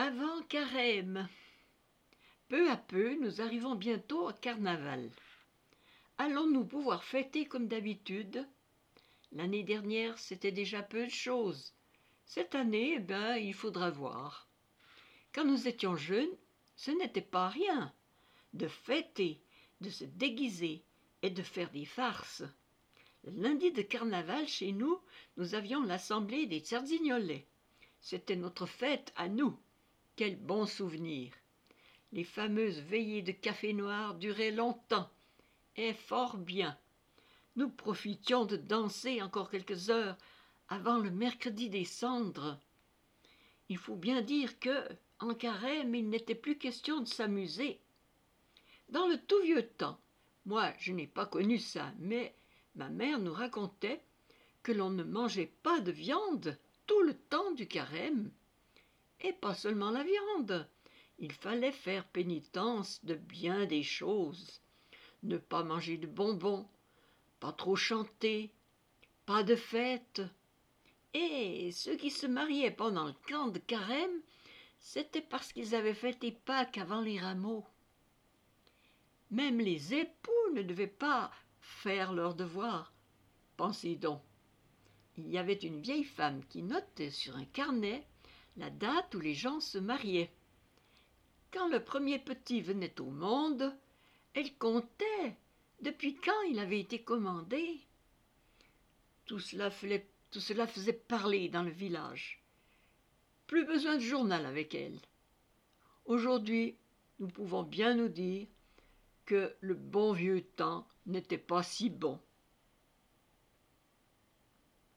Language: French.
Avant Carême. Peu à peu, nous arrivons bientôt à Carnaval. Allons-nous pouvoir fêter comme d'habitude? L'année dernière, c'était déjà peu de choses. Cette année, il faudra voir. Quand nous étions jeunes, ce n'était pas rien de fêter, de se déguiser et de faire des farces. Le lundi de Carnaval, chez nous, nous avions l'assemblée des Cerzignolais. C'était notre fête à nous. Quel bon souvenir! Les fameuses veillées de café noir duraient longtemps et fort bien. Nous profitions de danser encore quelques heures avant le mercredi des cendres. Il faut bien dire que, en Carême, il n'était plus question de s'amuser. Dans le tout vieux temps, moi je n'ai pas connu ça, mais ma mère nous racontait que l'on ne mangeait pas de viande tout le temps du Carême. Et pas seulement la viande. Il fallait faire pénitence de bien des choses. Ne pas manger de bonbons, pas trop chanter, pas de fête. Et ceux qui se mariaient pendant le camp de Carême, c'était parce qu'ils avaient fêté Pâques avant les rameaux. Même les époux ne devaient pas faire leur devoir. Pensez donc. Il y avait une vieille femme qui notait sur un carnet la date où les gens se mariaient. Quand le premier petit venait au monde, elle comptait depuis quand il avait été commandé. Tout cela faisait parler dans le village. Plus besoin de journal avec elle. Aujourd'hui, nous pouvons bien nous dire que le bon vieux temps n'était pas si bon.